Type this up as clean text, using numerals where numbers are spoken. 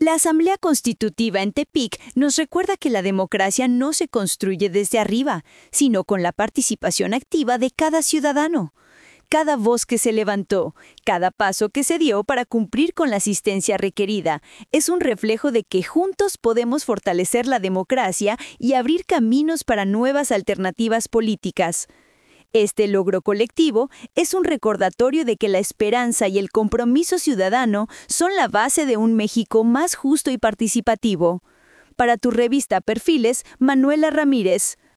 La Asamblea Constitutiva en Tepic nos recuerda que la democracia no se construye desde arriba, sino con la participación activa de cada ciudadano. Cada voz que se levantó, cada paso que se dio para cumplir con la asistencia requerida, es un reflejo de que juntos podemos fortalecer la democracia y abrir caminos para nuevas alternativas políticas. Este logro colectivo es un recordatorio de que la esperanza y el compromiso ciudadano son la base de un México más justo y participativo. Para tu revista Perfiles, Manuela Ramírez.